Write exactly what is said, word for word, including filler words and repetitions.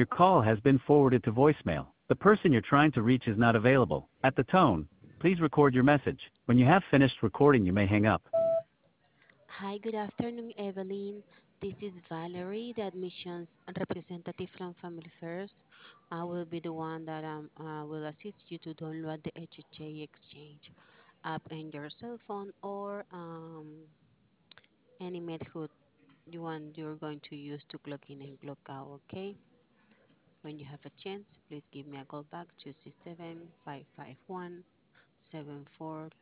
Your call has been forwarded to voicemail. The person you're trying to reach is not available. At the tone, please record your message. When you have finished recording, you may hang up. Hi, good afternoon, Evelyn. This is Valerie, the admissions representative from Family First. I will be the one that um, uh, will assist you to download the H H A Exchange app in your cell phone or um, any method you want you're going to use to clock in and clock out. Okay. When you have a chance, please give me a call back to six seven five five one seven four